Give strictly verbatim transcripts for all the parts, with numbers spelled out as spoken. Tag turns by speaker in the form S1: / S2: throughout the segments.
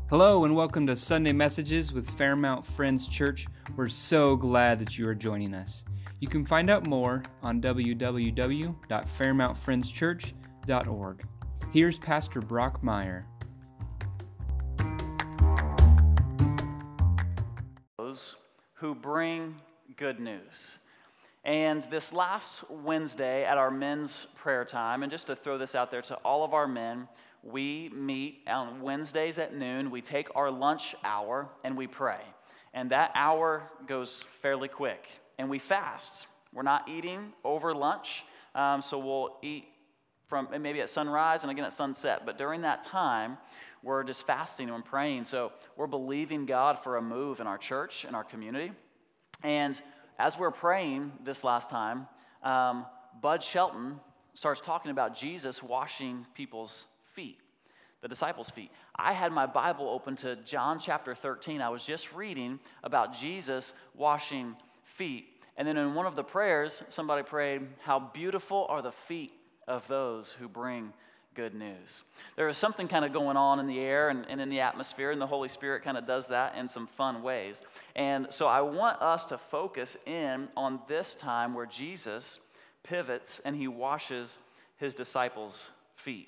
S1: Hello and welcome to Sunday Messages with Fairmount Friends Church. We're so glad that you are joining us. You can find out more on w w w dot fairmount friends church dot org. Here's Pastor Brock Meyer.
S2: Those who bring good news. And this last Wednesday at our men's prayer time, and just to throw this out there to all of our men, we meet on Wednesdays at noon. We take our lunch hour and we pray. And that hour goes fairly quick. And we fast. We're not eating over lunch. Um, so we'll eat from maybe at sunrise and again at sunset. But during that time, we're just fasting and praying. So we're believing God for a move in our church, in our community. And as we're praying this last time, um, Bud Shelton starts talking about Jesus washing people's feet, the disciples' feet. I had my Bible open to John chapter thirteen. I was just reading about Jesus washing feet. And then in one of the prayers, somebody prayed, "How beautiful are the feet of those who bring good news." There is something kind of going on in the air and, and in the atmosphere, and the Holy Spirit kind of does that in some fun ways. And so I want us to focus in on this time where Jesus pivots and he washes his disciples' feet.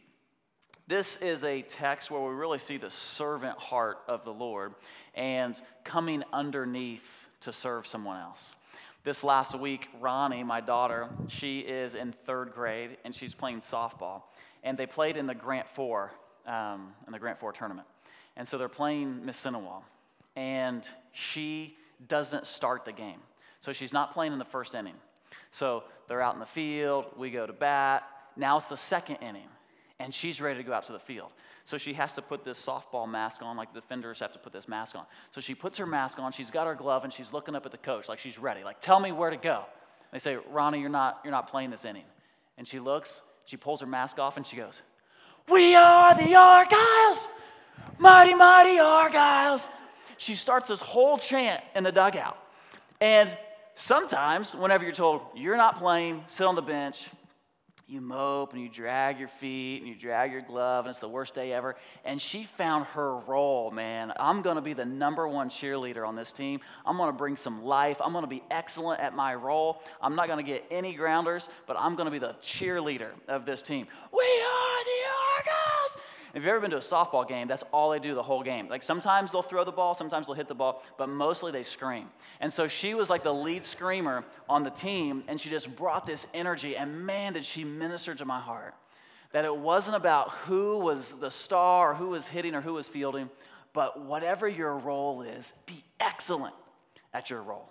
S2: This is a text where we really see the servant heart of the Lord and coming underneath to serve someone else. This last week, Ronnie, my daughter, she is in third grade and she's playing softball. And they played in the Grant Four, um, in the Grant Four tournament. And so they're playing Mississinewa. And she doesn't start the game. So she's not playing in the first inning. So they're out in the field, we go to bat. Now it's the second inning. And she's ready to go out to the field. So she has to put this softball mask on, like the defenders have to put this mask on. So she puts her mask on, she's got her glove, and she's looking up at the coach like she's ready. Like, tell me where to go. They say, "Ronnie, you're not, you're not playing this inning." And she looks, she pulls her mask off, and she goes, "We are the Argyles, mighty, mighty Argyles." She starts this whole chant in the dugout. And sometimes, whenever you're told, "You're not playing, sit on the bench," you mope and you drag your feet and you drag your glove, and it's the worst day ever. And she found her role, man. I'm going to be the number one cheerleader on this team. I'm going to bring some life. I'm going to be excellent at my role. I'm not going to get any grounders, but I'm going to be the cheerleader of this team. We are the Argyles. If you've ever been to a softball game, that's all they do the whole game. Like sometimes they'll throw the ball, sometimes they'll hit the ball, but mostly they scream. And so she was like the lead screamer on the team, and she just brought this energy, and man, did she minister to my heart. That it wasn't about who was the star, or who was hitting, or who was fielding, but whatever your role is, be excellent at your role.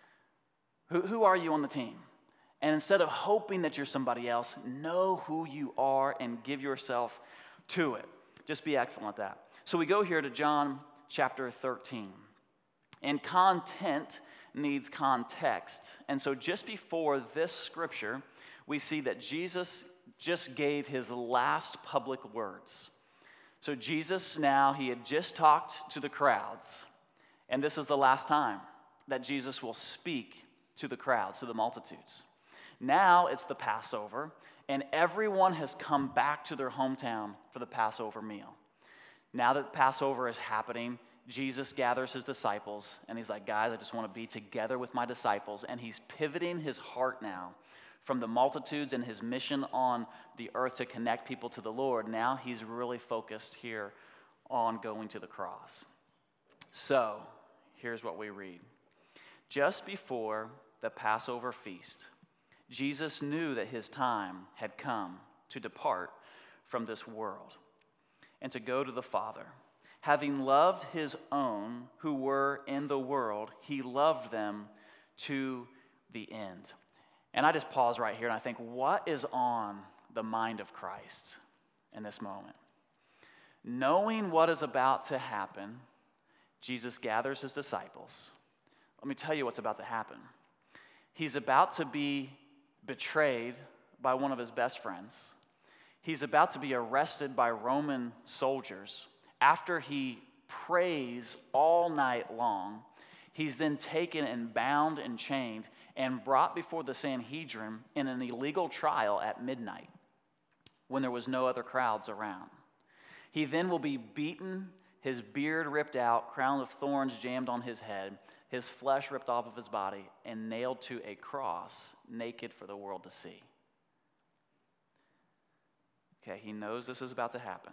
S2: Who, who are you on the team? And instead of hoping that you're somebody else, know who you are and give yourself to it. Just be excellent at that. So we go here to John chapter thirteen. And content needs context. And so just before this scripture, we see that Jesus just gave his last public words. So Jesus now, he had just talked to the crowds. And this is the last time that Jesus will speak to the crowds, to the multitudes. Now it's the Passover. And everyone has come back to their hometown for the Passover meal. Now that Passover is happening, Jesus gathers his disciples, and he's like, "Guys, I just want to be together with my disciples." And he's pivoting his heart now from the multitudes and his mission on the earth to connect people to the Lord. Now he's really focused here on going to the cross. So, here's what we read. Just before the Passover feast, Jesus knew that his time had come to depart from this world and to go to the Father. Having loved his own who were in the world, he loved them to the end. And I just pause right here and I think, what is on the mind of Christ in this moment? Knowing what is about to happen, Jesus gathers his disciples. Let me tell you what's about to happen. He's about to be betrayed by one of his best friends. He's about to be arrested by Roman soldiers. After he prays all night long, he's then taken and bound and chained and brought before the Sanhedrin in an illegal trial at midnight when there was no other crowds around. He then will be beaten, his beard ripped out, crown of thorns jammed on his head, his flesh ripped off of his body, and nailed to a cross, naked for the world to see. Okay, he knows this is about to happen.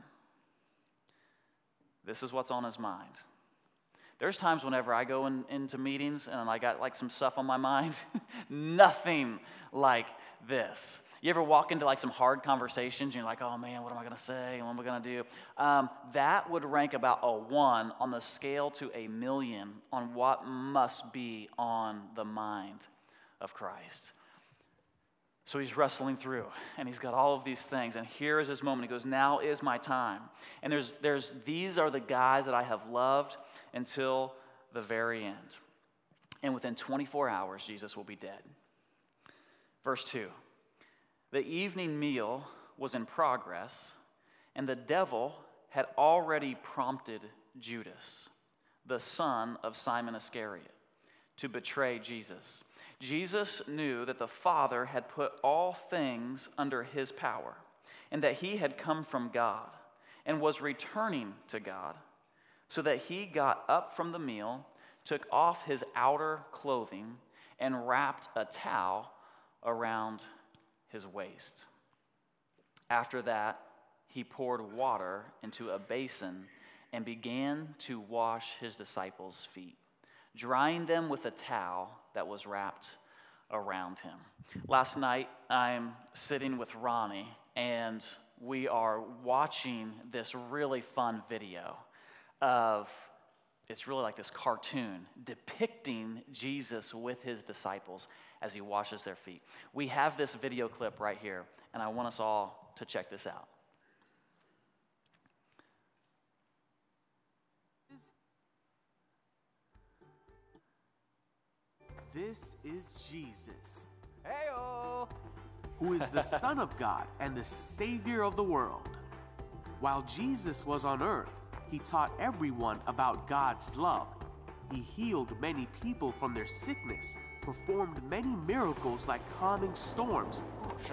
S2: This is what's on his mind. There's times whenever I go in, into meetings and I got like some stuff on my mind, nothing like this. You ever walk into like some hard conversations and you're like, oh man, what am I going to say? What am I going to do? Um, that would rank about a one on the scale to a million on what must be on the mind of Christ. So he's wrestling through, and he's got all of these things, and here is his moment. He goes, now is my time. And there's, there's, these are the guys that I have loved until the very end. And within twenty-four hours, Jesus will be dead. Verse two, the evening meal was in progress, and the devil had already prompted Judas, the son of Simon Iscariot, to betray Jesus. Jesus knew that the Father had put all things under his power, and that he had come from God and was returning to God, so that he got up from the meal, took off his outer clothing, and wrapped a towel around his waist. After that, he poured water into a basin and began to wash his disciples' feet, drying them with a towel that was wrapped around him. Last night, I'm sitting with Ronnie, and we are watching this really fun video of, it's really like this cartoon depicting Jesus with his disciples as he washes their feet. We have this video clip right here, and I want us all to check this out.
S3: This is Jesus,
S2: Hey-o!
S3: who is the Son of God and the Savior of the world. While Jesus was on earth, he taught everyone about God's love. He healed many people from their sickness, performed many miracles like calming storms,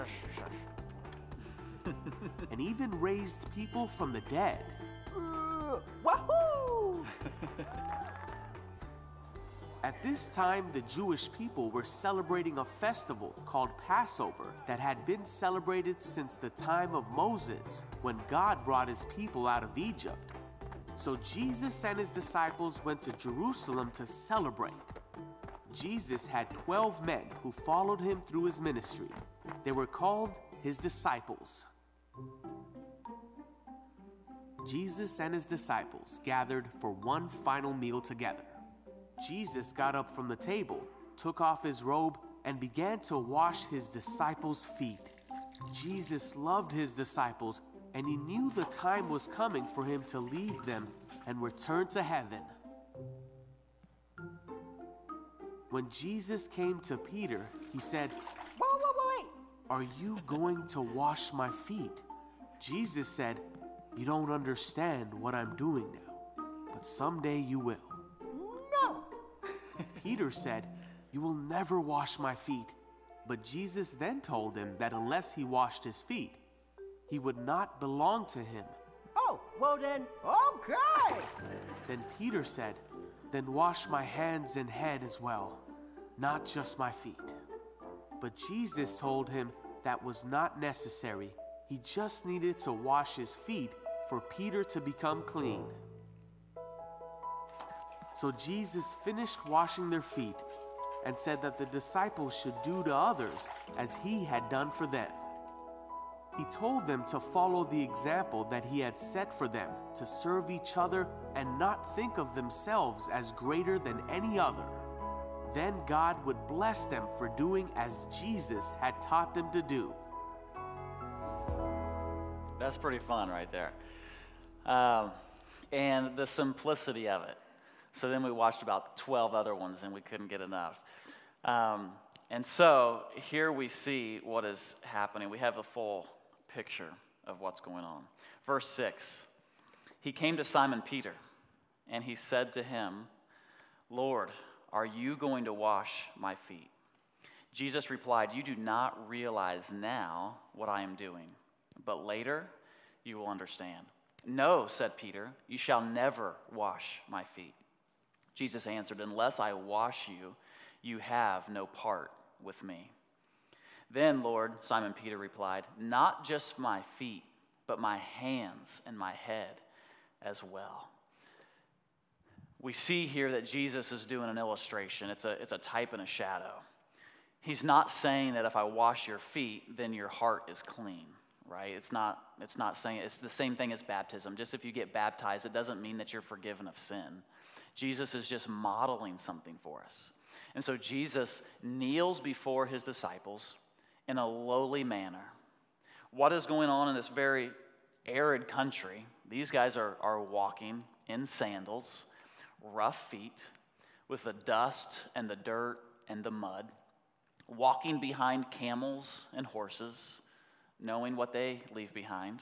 S3: and even raised people from the dead.
S4: Uh, wahoo!
S3: At this time, the Jewish people were celebrating a festival called Passover that had been celebrated since the time of Moses, when God brought his people out of Egypt. So Jesus and his disciples went to Jerusalem to celebrate. Jesus had twelve men who followed him through his ministry. They were called his disciples. Jesus and his disciples gathered for one final meal together. Jesus got up from the table, took off his robe, and began to wash his disciples' feet. Jesus loved his disciples, and he knew the time was coming for him to leave them and return to heaven. When Jesus came to Peter, he said,
S4: Whoa, whoa, whoa, wait!
S3: "Are you going to wash my feet?" Jesus said, "You don't understand what I'm doing now, but someday you will."
S4: No!
S3: Peter said, "You will never wash my feet." But Jesus then told him that unless he washed his feet, he would not belong to him.
S4: Oh, well then, okay!
S3: Then Peter said, "Then wash my hands and head as well, not just my feet." But Jesus told him that was not necessary. He just needed to wash his feet for Peter to become clean. So Jesus finished washing their feet and said that the disciples should do to others as he had done for them. He told them to follow the example that he had set for them, to serve each other and not think of themselves as greater than any other. Then God would bless them for doing as Jesus had taught them to do.
S2: That's pretty fun right there. Um, and the simplicity of it. So then we watched about twelve other ones and we couldn't get enough. Um, and so here we see what is happening. We have a full picture of what's going on. Verse six, he came to Simon Peter and he said to him, "Lord, are you going to wash my feet?" Jesus replied, "You do not realize now what I am doing, but later you will understand." "No," said Peter, "you shall never wash my feet." Jesus answered, "Unless I wash you, you have no part with me." "Then, Lord," Simon Peter replied, "not just my feet, but my hands and my head as well." We see here that Jesus is doing an illustration. It's a, it's a type and a shadow. He's not saying that if I wash your feet, then your heart is clean, right? It's not, it's not saying, it's the same thing as baptism. Just if you get baptized, it doesn't mean that you're forgiven of sin. Jesus is just modeling something for us. And so Jesus kneels before his disciples in a lowly manner. What is going on in this very arid country? These guys are, are walking in sandals, rough feet, with the dust and the dirt and the mud, walking behind camels and horses, knowing what they leave behind,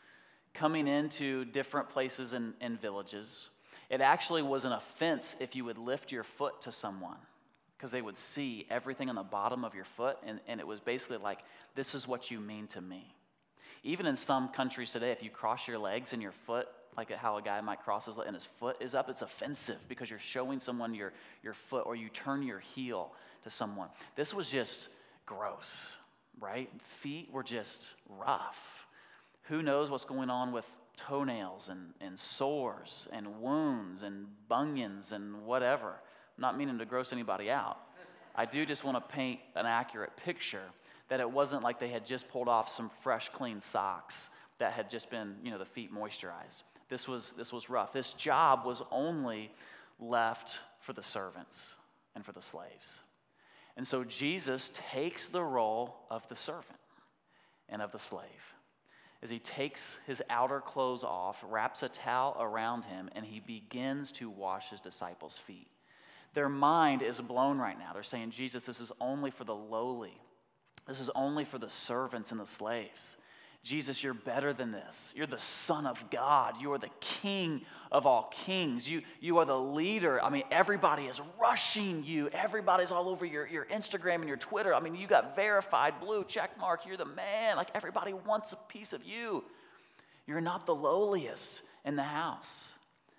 S2: coming into different places and, and villages. It actually was an offense if you would lift your foot to someone, because they would see everything on the bottom of your foot, and, and it was basically like, this is what you mean to me. Even in some countries today, if you cross your legs and your foot, like how a guy might cross his leg and his foot is up, it's offensive because you're showing someone your, your foot, or you turn your heel to someone. This was just gross, right? Feet were just rough. Who knows what's going on with toenails and, and sores and wounds and bunions and whatever. I'm not meaning to gross anybody out. I do just want to paint an accurate picture that it wasn't like they had just pulled off some fresh, clean socks that had just been, you know, the feet moisturized. This was, this was rough. This job was only left for the servants and for the slaves. And so Jesus takes the role of the servant and of the slave as he takes his outer clothes off, wraps a towel around him, and he begins to wash his disciples' feet. Their mind is blown right now. They're saying, Jesus, this is only for the lowly. This is only for the servants and the slaves. Jesus, you're better than this. You're the Son of God. You are the King of all kings. You, you are the leader. I mean, everybody is rushing you. Everybody's all over your, your Instagram and your Twitter. I mean, you got verified, blue check mark. You're the man. Like, everybody wants a piece of you. You're not the lowliest in the house.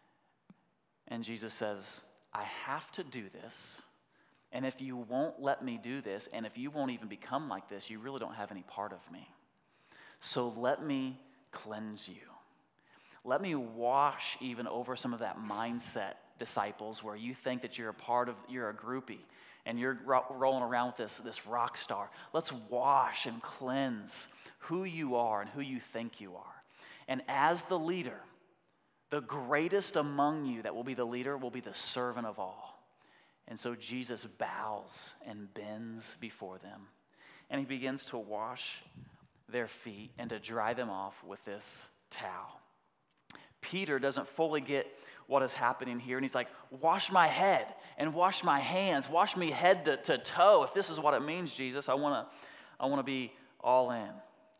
S2: And Jesus says, I have to do this. And if you won't let me do this, and if you won't even become like this, you really don't have any part of me. So let me cleanse you. Let me wash even over some of that mindset, disciples, where you think that you're a part of, you're a groupie, and you're ro- rolling around with this, this rock star. Let's wash and cleanse who you are and who you think you are. And as the leader, the greatest among you that will be the leader will be the servant of all. And so Jesus bows and bends before them, and he begins to wash their feet and to dry them off with this towel. Peter doesn't fully get what is happening here, and he's like, wash my head and wash my hands, wash me head to, to toe. If this is what it means, Jesus, I want to I want to be all in.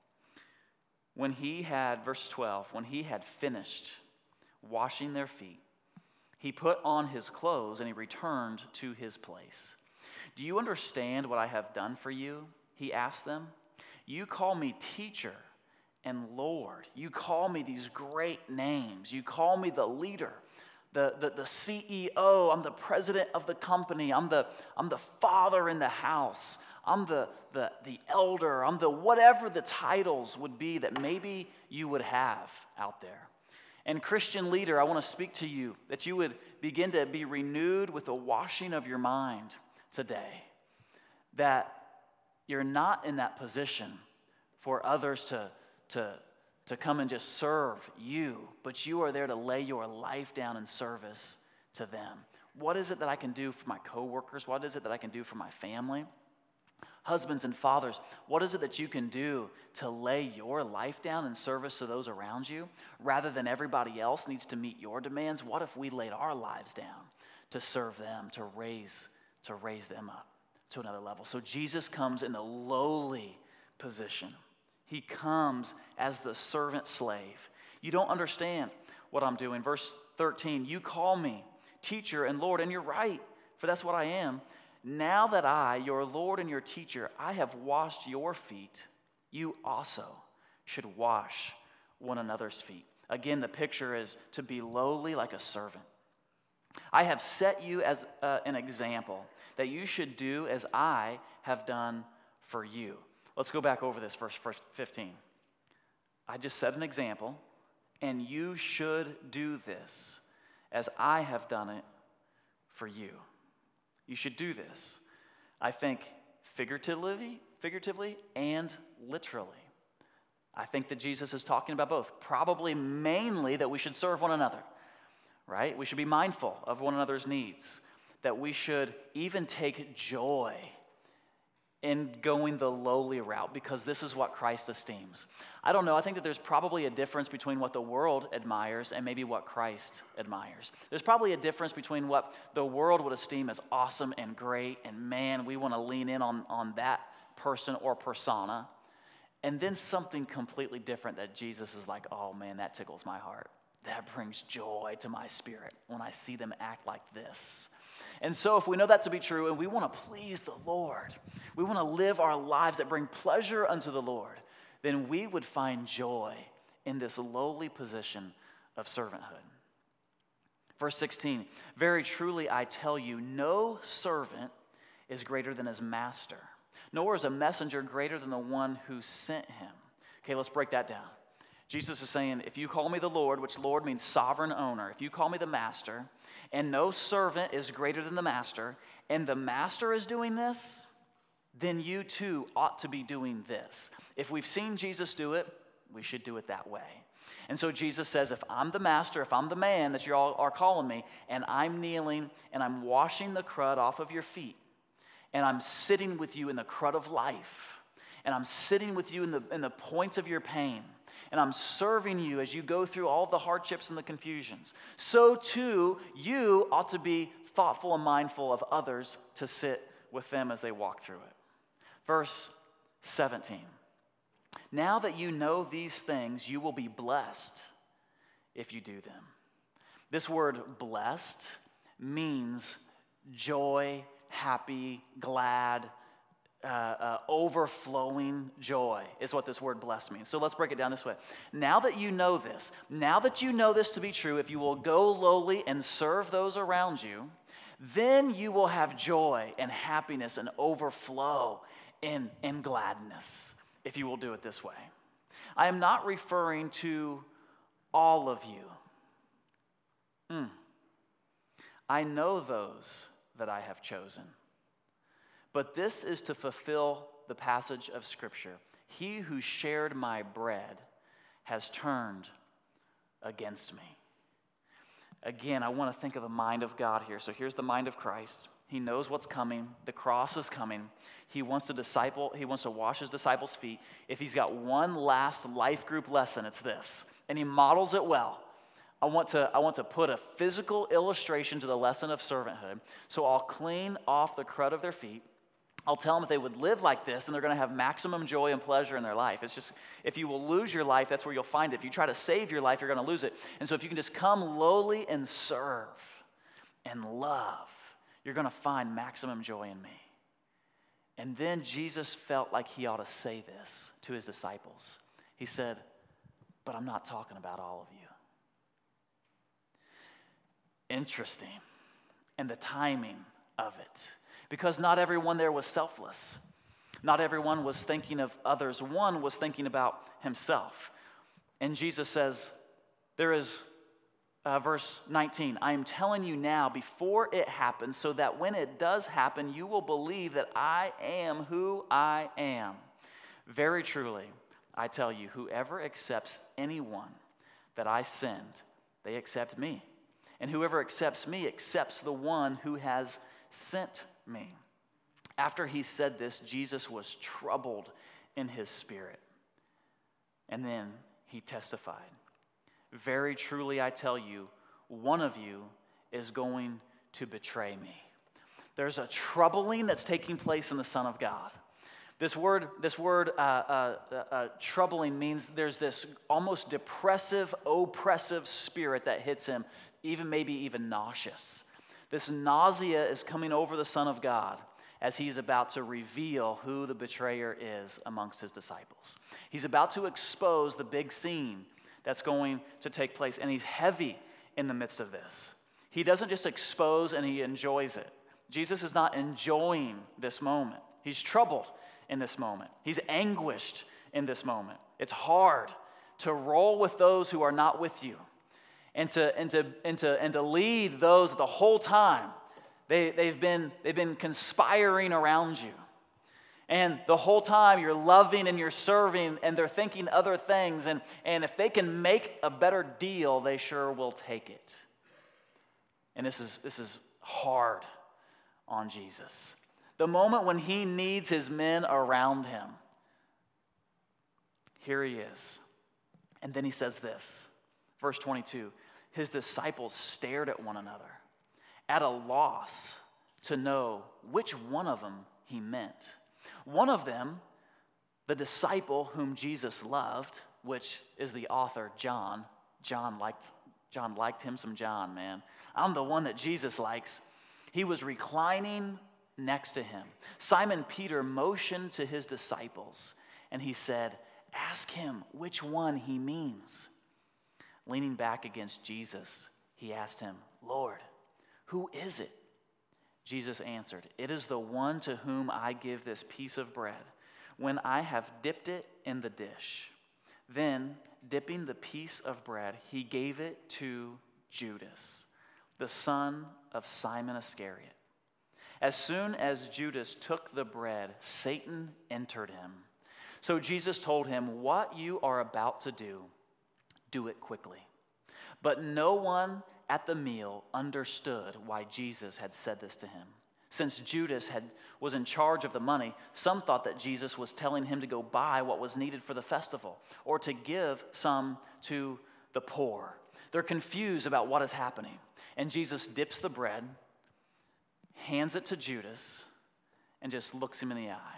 S2: When he had, verse twelve, when he had finished washing their feet, he put on his clothes and he returned to his place. Do you understand what I have done for you? He asked them. You call me teacher and Lord. You call me these great names. You call me the leader, the, the, the C E O. I'm the president of the company. I'm the, I'm the father in the house. I'm the, the, the elder. I'm the whatever the titles would be that maybe you would have out there. And Christian leader, I want to speak to you that you would begin to be renewed with the washing of your mind today. That you're not in that position for others to, to, to come and just serve you, but you are there to lay your life down in service to them. What is it that I can do for my coworkers? What is it that I can do for my family? Husbands and fathers, what is it that you can do to lay your life down in service to those around you rather than everybody else needs to meet your demands? What if we laid our lives down to serve them, to raise, to raise them up to another level? So Jesus comes in a lowly position. He comes as the servant slave. You don't understand what I'm doing. Verse thirteen, you call me teacher and Lord, and you're right, for that's what I am. Now that I, your Lord and your teacher, I have washed your feet, you also should wash one another's feet. Again, the picture is to be lowly like a servant. I have set you as uh, an example that you should do as I have done for you. Let's go back over this verse, verse fifteen. I just set an example, and you should do this as I have done it for you. You should do this. I think figuratively, figuratively and literally. I think that Jesus is talking about both. Probably mainly that we should serve one another, right? We should be mindful of one another's needs. That we should even take joy in going the lowly route because this is what Christ esteems. I don't know. I think that there's probably a difference between what the world admires and maybe what Christ admires. There's probably a difference between what the world would esteem as awesome and great, and man, we want to lean in on, on that person or persona, and then something completely different that Jesus is like, oh man, that tickles my heart. That brings joy to my spirit when I see them act like this. And so if we know that to be true and we want to please the Lord, we want to live our lives that bring pleasure unto the Lord, then we would find joy in this lowly position of servanthood. Verse sixteen, very truly I tell you, no servant is greater than his master, nor is a messenger greater than the one who sent him. Okay, let's break that down. Jesus is saying, if you call me the Lord, which Lord means sovereign owner, if you call me the master, and no servant is greater than the master, and the master is doing this, then you too ought to be doing this. If we've seen Jesus do it, we should do it that way. And so Jesus says, if I'm the master, if I'm the man that you all are calling me, and I'm kneeling and I'm washing the crud off of your feet, and I'm sitting with you in the crud of life, and I'm sitting with you in the, in the points of your pain, and I'm serving you as you go through all the hardships and the confusions, so too you ought to be thoughtful and mindful of others to sit with them as they walk through it. Verse seventeen. Now that you know these things, you will be blessed if you do them. This word blessed means joy, happy, glad, uh, uh, overflowing joy is what this word blessed means. So let's break it down this way. Now that you know this, now that you know this to be true, if you will go lowly and serve those around you, then you will have joy and happiness and overflow in, in gladness if you will do it this way. I am not referring to all of you. Mm. I know those that I have chosen. But this is to fulfill the passage of Scripture. He who shared my bread has turned against me. Again, I want to think of the mind of God here. So here's the mind of Christ. He knows what's coming. The cross is coming. He wants a disciple. He wants to wash his disciples' feet. If he's got one last life group lesson, it's this. And he models it well. I want to, I want to put a physical illustration to the lesson of servanthood. So I'll clean off the crud of their feet. I'll tell them if they would live like this, and they're going to have maximum joy and pleasure in their life. It's just, if you will lose your life, that's where you'll find it. If you try to save your life, you're going to lose it. And so if you can just come lowly and serve and love, you're going to find maximum joy in me. And then Jesus felt like he ought to say this to his disciples. He said, but I'm not talking about all of you. Interesting. And the timing of it. Because not everyone there was selfless. Not everyone was thinking of others. One was thinking about himself. And Jesus says, there is, uh, verse nineteen, I am telling you now before it happens, so that when it does happen, you will believe that I am who I am. Very truly, I tell you, whoever accepts anyone that I send, they accept me. And whoever accepts me accepts the one who has sent me. After he said this, Jesus was troubled in his spirit. And then he testified, very truly I tell you, one of you is going to betray me. There's a troubling that's taking place in the Son of God. This word, this word uh, uh, uh, troubling means there's this almost depressive, oppressive spirit that hits him, even maybe even nauseous. This nausea is coming over the Son of God as he's about to reveal who the betrayer is amongst his disciples. He's about to expose the big scene that's going to take place. And he's heavy in the midst of this. He doesn't just expose and he enjoys it. Jesus is not enjoying this moment. He's troubled in this moment. He's anguished in this moment. It's hard to roll with those who are not with you and to, and to, and to, and to lead those the whole time. They, they've been, they've been conspiring around you. And the whole time you're loving and you're serving and they're thinking other things. And, and if they can make a better deal, they sure will take it. And this is, this is hard on Jesus. The moment when he needs his men around him, here he is. And then he says this, verse twenty-two, his disciples stared at one another, at a loss to know which one of them he meant. One of them, the disciple whom Jesus loved, which is the author John. John liked, John liked him some John, man. I'm the one that Jesus likes. He was reclining next to him. Simon Peter motioned to his disciples, and he said, ask him which one he means. Leaning back against Jesus, he asked him, Lord, who is it? Jesus answered, it is the one to whom I give this piece of bread when I have dipped it in the dish. Then, dipping the piece of bread, he gave it to Judas, the son of Simon Iscariot. As soon as Judas took the bread, Satan entered him. So Jesus told him, what you are about to do, do it quickly. But no one at the meal understood why Jesus had said this to him. Since Judas had, was in charge of the money, some thought that Jesus was telling him to go buy what was needed for the festival or to give some to the poor. They're confused about what is happening. And Jesus dips the bread, hands it to Judas, and just looks him in the eye.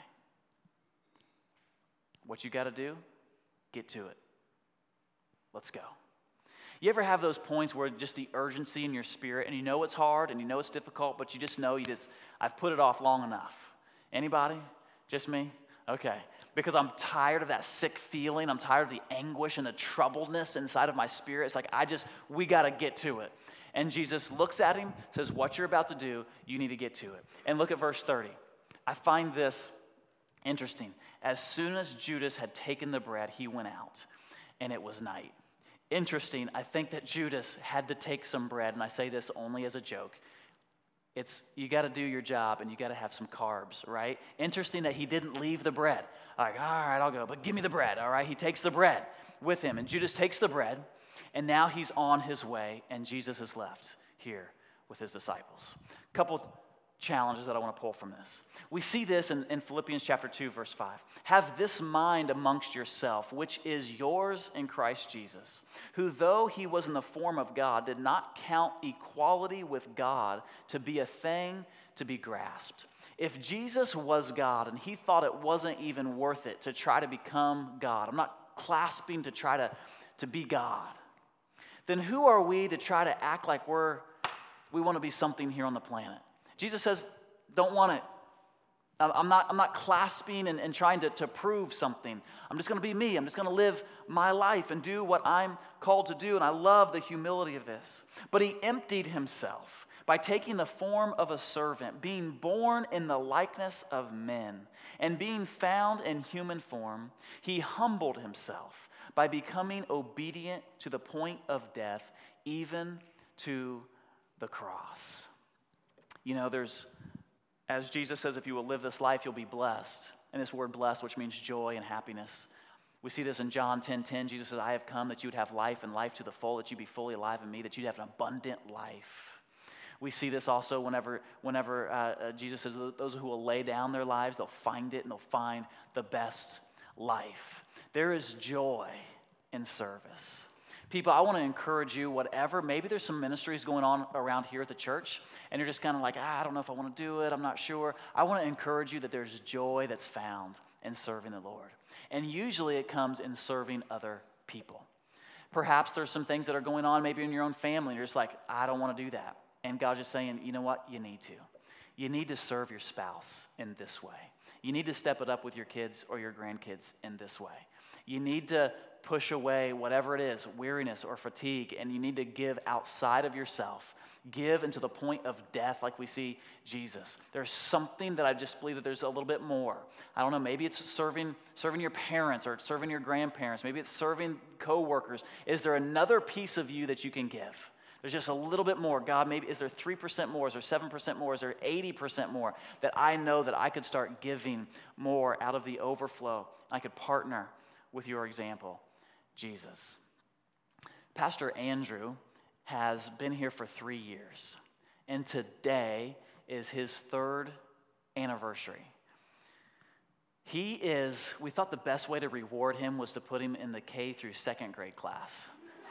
S2: What you got to do? Get to it. Let's go. You ever have those points where just the urgency in your spirit, and you know it's hard, and you know it's difficult, but you just know you just, I've put it off long enough. Anybody? Just me? Okay. Because I'm tired of that sick feeling. I'm tired of the anguish and the troubledness inside of my spirit. It's like, I just, we got to get to it. And Jesus looks at him, says, what you're about to do, you need to get to it. And look at verse thirty. I find this interesting. As soon as Judas had taken the bread, he went out, and it was night. Interesting, I think that Judas had to take some bread, and I say this only as a joke. It's, you got to do your job, and you got to have some carbs, right? Interesting that he didn't leave the bread. Like, all right, I'll go, but give me the bread, all right? He takes the bread with him, and Judas takes the bread, and now he's on his way, and Jesus is left here with his disciples. A couple challenges that I want to pull from this. We see this in, in Philippians chapter two, verse five. Have this mind amongst yourself, which is yours in Christ Jesus, who though he was in the form of God, did not count equality with God to be a thing to be grasped. If Jesus was God and he thought it wasn't even worth it to try to become God, I'm not clasping to try to, to be God, then who are we to try to act like we're we want to be something here on the planet? Jesus says, don't want it. I'm not, I'm not clasping and, and trying to, to prove something. I'm just going to be me. I'm just going to live my life and do what I'm called to do. And I love the humility of this. But he emptied himself by taking the form of a servant, being born in the likeness of men, and being found in human form. He humbled himself by becoming obedient to the point of death, even to the cross. You know, there's, as Jesus says, if you will live this life, you'll be blessed. And this word blessed, which means joy and happiness. We see this in John ten ten. Jesus says, I have come that you would have life and life to the full, that you be fully alive in me, that you'd have an abundant life. We see this also whenever, whenever uh, uh, Jesus says, those who will lay down their lives, they'll find it and they'll find the best life. There is joy in service. People, I want to encourage you, whatever, maybe there's some ministries going on around here at the church, and you're just kind of like, ah, I don't know if I want to do it, I'm not sure. I want to encourage you that there's joy that's found in serving the Lord. And usually it comes in serving other people. Perhaps there's some things that are going on maybe in your own family, and you're just like, I don't want to do that. And God's just saying, you know what, you need to. You need to serve your spouse in this way. You need to step it up with your kids or your grandkids in this way. You need to push away whatever it is, weariness or fatigue, and you need to give outside of yourself. Give into the point of death like we see Jesus. There's something that I just believe that there's a little bit more. I don't know, maybe it's serving serving your parents or serving your grandparents. Maybe it's serving co-workers. Is there another piece of you that you can give? There's just a little bit more. God, maybe is there three percent more? Is there seven percent more? Is there eighty percent more that I know that I could start giving more out of the overflow? I could partner with your example, Jesus. Pastor Andrew has been here for three years, and today is his third anniversary. He is, we thought the best way to reward him was to put him in the K through second grade class.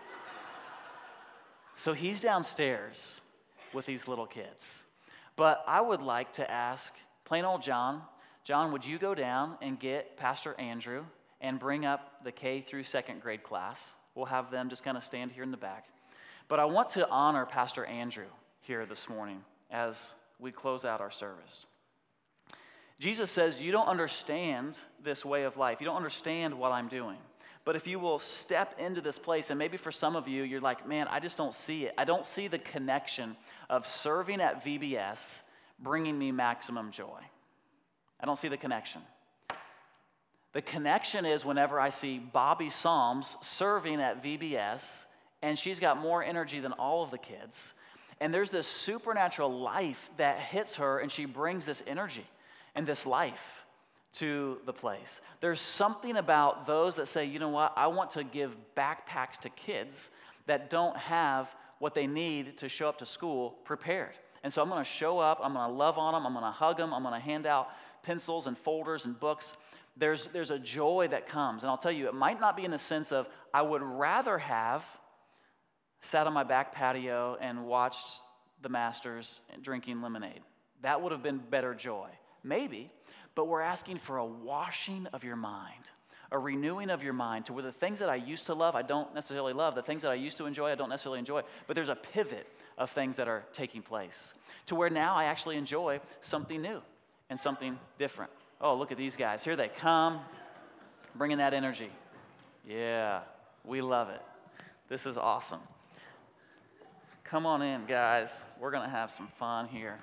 S2: So he's downstairs with these little kids. But I would like to ask plain old John, John, would you go down and get Pastor Andrew and bring up the K through second grade class? We'll have them just kind of stand here in the back. But I want to honor Pastor Andrew here this morning as we close out our service. Jesus says, you don't understand this way of life. You don't understand what I'm doing. But if you will step into this place, and maybe for some of you, you're like, man, I just don't see it. I don't see the connection of serving at V B S bringing me maximum joy. I don't see the connection. The connection is whenever I see Bobby Psalms serving at V B S, and she's got more energy than all of the kids. And there's this supernatural life that hits her, and she brings this energy and this life to the place. There's something about those that say, you know what, I want to give backpacks to kids that don't have what they need to show up to school prepared. And so I'm going to show up, I'm going to love on them, I'm going to hug them, I'm going to hand out pencils and folders and books. There's, there's a joy that comes. And I'll tell you, it might not be in the sense of I would rather have sat on my back patio and watched the Masters drinking lemonade. That would have been better joy. Maybe, but we're asking for a washing of your mind, a renewing of your mind to where the things that I used to love, I don't necessarily love. The things that I used to enjoy, I don't necessarily enjoy. But there's a pivot of things that are taking place to where now I actually enjoy something new and something different. Oh, look at these guys. Here they come, bringing that energy. Yeah, we love it. This is awesome. Come on in, guys. We're going to have some fun here.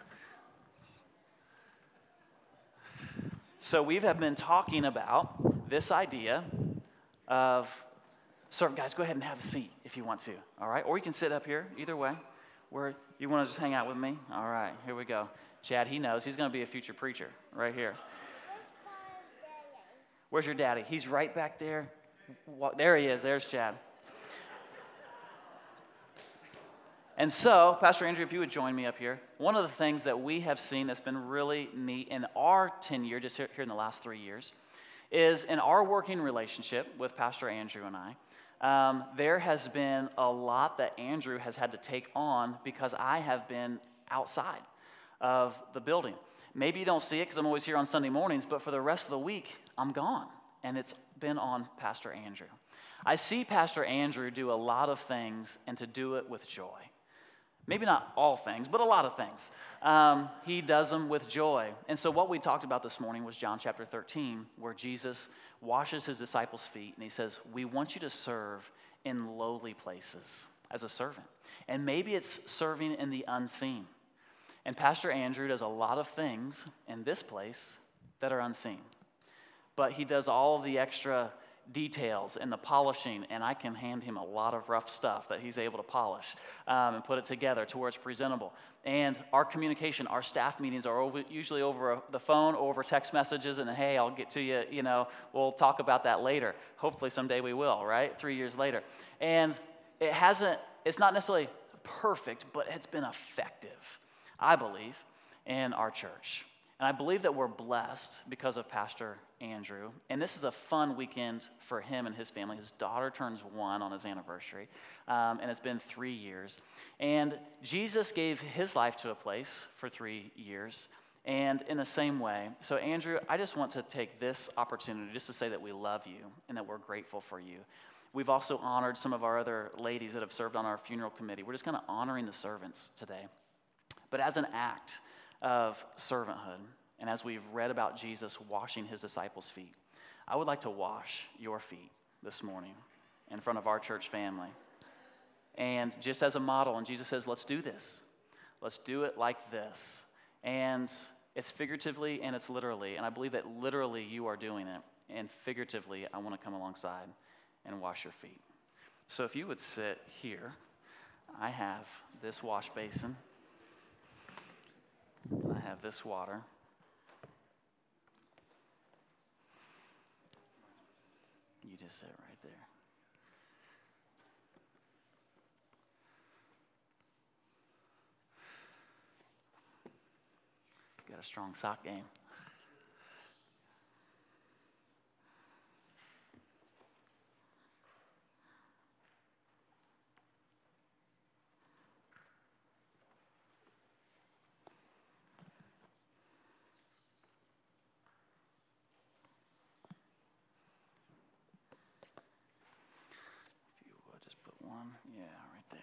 S2: So we have been talking about this idea of, serve. Guys, go ahead and have a seat if you want to, all right? Or you can sit up here, either way. Where you want to just hang out with me? All right, here we go. Chad, he knows. He's going to be a future preacher right here. Where's your daddy? He's right back there. There he is. There's Chad. And so, Pastor Andrew, if you would join me up here. One of the things that we have seen that's been really neat in our tenure, just here in the last three years, is in our working relationship with Pastor Andrew and I, um, there has been a lot that Andrew has had to take on because I have been outside of the building. Maybe you don't see it because I'm always here on Sunday mornings, but for the rest of the week, I'm gone, and it's been on Pastor Andrew. I see Pastor Andrew do a lot of things and to do it with joy. Maybe not all things, but a lot of things. Um, he does them with joy. And so what we talked about this morning was John chapter thirteen, where Jesus washes his disciples' feet, and he says, we want you to serve in lowly places as a servant. And maybe it's serving in the unseen. And Pastor Andrew does a lot of things in this place that are unseen. But he does all of the extra details and the polishing, and I can hand him a lot of rough stuff that he's able to polish um, and put it together to where it's presentable. And our communication, our staff meetings are over, usually over a, the phone or over text messages, and hey, I'll get to you, you know, we'll talk about that later. Hopefully someday we will, right? Three years later. And it hasn't, it's not necessarily perfect, but it's been effective, I believe, in our church. And I believe that we're blessed because of Pastor Andrew. And this is a fun weekend for him and his family. His daughter turns one on his anniversary, um, and it's been three years. And Jesus gave his life to a place for three years. And in the same way, so Andrew, I just want to take this opportunity just to say that we love you and that we're grateful for you. We've also honored some of our other ladies that have served on our funeral committee. We're just kind of honoring the servants today. But as an act of servanthood, and as we've read about Jesus washing his disciples' feet, I would like to wash your feet this morning in front of our church family. And just as a model, and Jesus says, let's do this. Let's do it like this. And it's figuratively and it's literally. And I believe that literally you are doing it. And figuratively, I want to come alongside and wash your feet. So if you would sit here, I have this wash basin. I have this water. You just sit right there. Got a strong sock game. If you would just put one, yeah, right there.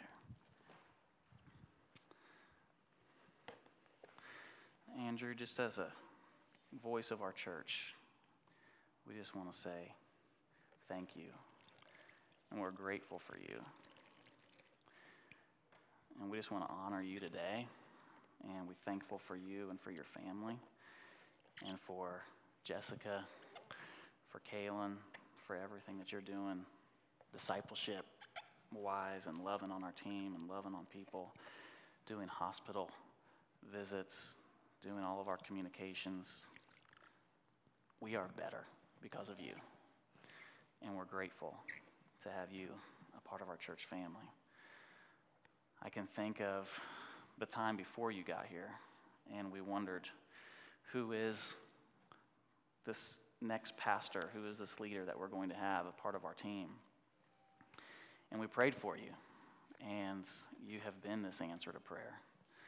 S2: Andrew, just as a voice of our church, we just want to say thank you. And we're grateful for you. And we just want to honor you today. And we're thankful for you and for your family. And for Jessica, for Kaylin, for everything that you're doing, discipleship-wise and loving on our team and loving on people, doing hospital visits, doing all of our communications. We are better because of you. And we're grateful to have you a part of our church family. I can think of the time before you got here, and we wondered, who is this next pastor? Who is this leader that we're going to have a part of our team? And we prayed for you, and you have been this answer to prayer.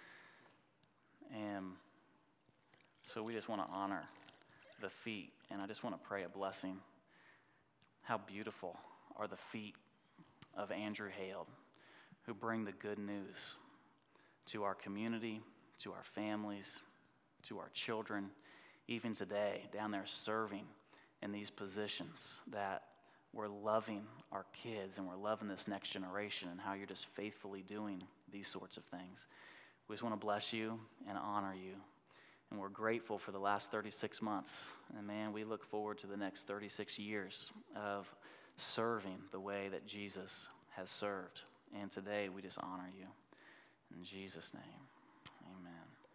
S2: And so we just want to honor the feet, and I just want to pray a blessing. How beautiful are the feet of Andrew Hale, who bring the good news to our community, to our families, to our children, even today, down there serving in these positions, that we're loving our kids and we're loving this next generation, and how you're just faithfully doing these sorts of things. We just want to bless you and honor you. And we're grateful for the last thirty-six months. And man, we look forward to the next thirty-six years of serving the way that Jesus has served. And today, we just honor you. In Jesus' name, amen.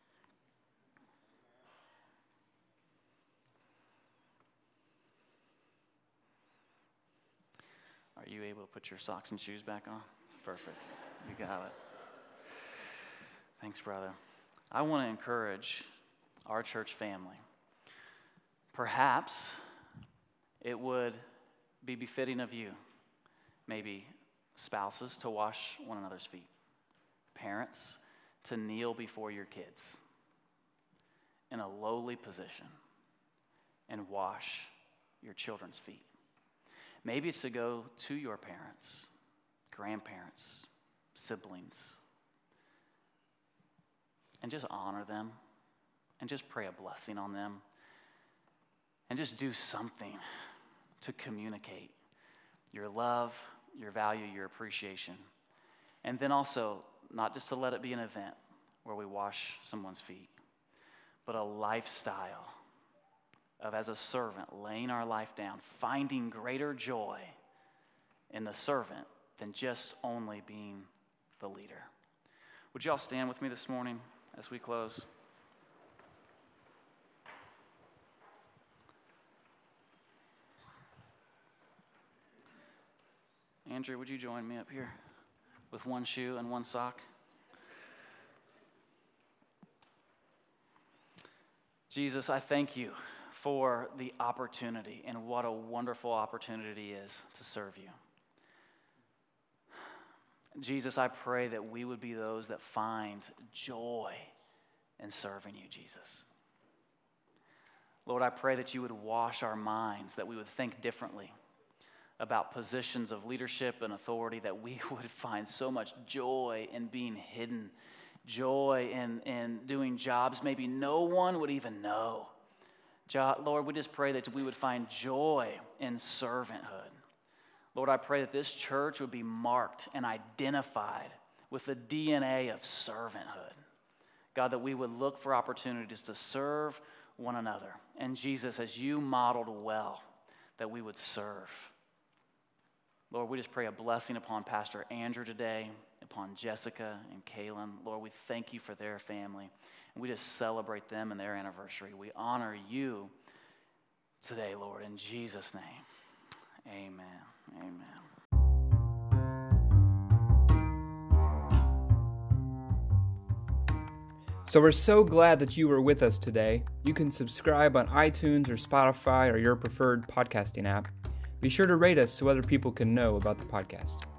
S2: Are you able to put your socks and shoes back on? Perfect. You got it. Thanks, brother. I want to encourage our church family. Perhaps it would be befitting of you, maybe spouses, to wash one another's feet, parents to kneel before your kids in a lowly position and wash your children's feet. Maybe it's to go to your parents, grandparents, siblings, and just honor them, and just pray a blessing on them, and just do something to communicate your love, your value, your appreciation. And then also, not just to let it be an event where we wash someone's feet, but a lifestyle of, as a servant, laying our life down, finding greater joy in the servant than just only being the leader. Would you all stand with me this morning as we close? Andrew, would you join me up here with one shoe and one sock? Jesus, I thank you for the opportunity, and what a wonderful opportunity it is to serve you. Jesus, I pray that we would be those that find joy in serving you, Jesus. Lord, I pray that you would wash our minds, that we would think differently about positions of leadership and authority, that we would find so much joy in being hidden, joy in, in doing jobs maybe no one would even know. Jo- Lord, we just pray that we would find joy in servanthood. Lord, I pray that this church would be marked and identified with the D N A of servanthood. God, that we would look for opportunities to serve one another. And Jesus, as you modeled well, that we would serve. Lord, we just pray a blessing upon Pastor Andrew today, upon Jessica and Kaylin. Lord, we thank you for their family. And we just celebrate them and their anniversary. We honor you today, Lord, in Jesus' name. Amen. Amen.
S1: So we're so glad that you were with us today. You can subscribe on iTunes or Spotify or your preferred podcasting app. Be sure to rate us so other people can know about the podcast.